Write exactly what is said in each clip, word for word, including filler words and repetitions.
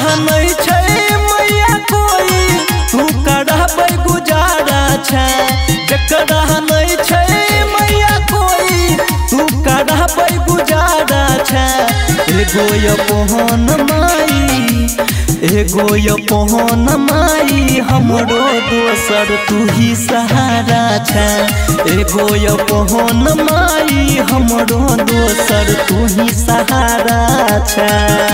नहीं छै मैया कोई तू करबै गुजारा छै जकरा नहीं छै मैया कोई तू करबै गुजारा छै एगो अपन माई एगो अपन माई हमरो दोसर तू ही सहारा छै एगो अपन माई हमरो दोसर तू ही सहारा छै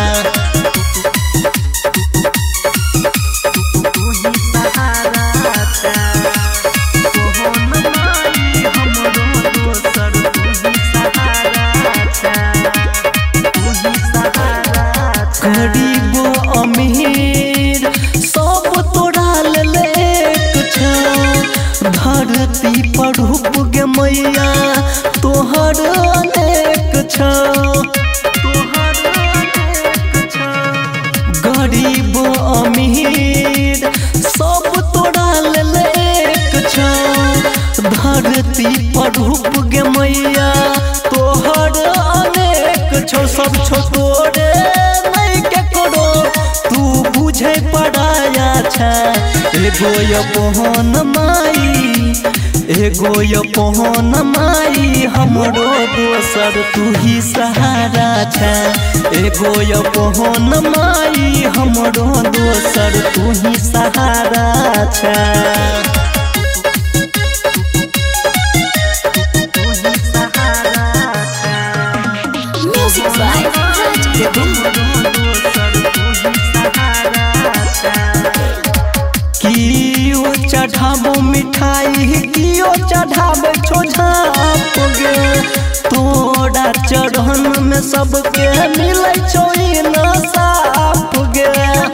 गरीब अमीर सब तोरा लेक छ धरती पर हुप गे मैया तोहर अनेक छ गरीब अमीर सब तोरा लेक छ धरती पर हुप गे मैया तोहर अनेक छो सब छो तोरे बुझे पड़ाया छै एगो अपन माई एगो अपन माई हमरो दोसर तू ही सहारा छै एगो अपन माई हमरो दोसर तू ही सहारा छै कियो चढ़ाबो मिठाई कियो चढ़ाबे छोझाप गे तोरा चढ़न में सबके मिलै छौ इंसाफ गे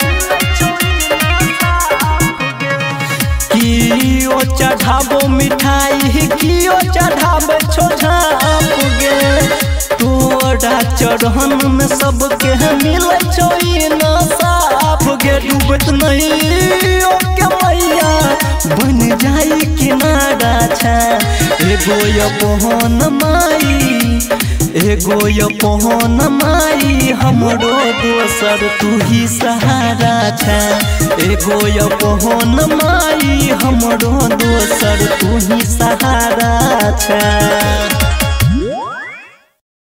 कियो चढ़ाबो मिठाई कियो चढ़ाबे छोझाप गे तोरा चढ़न में सबके मिलै छौ इंसाफ गे डूबत नहीं के मैया बन जाई किनारा छै एगो अपन माई एगो अपन माई हमरो दोसर तू ही सहारा छै एगो अपन माई हमरो दोसर तू ही सहारा छै।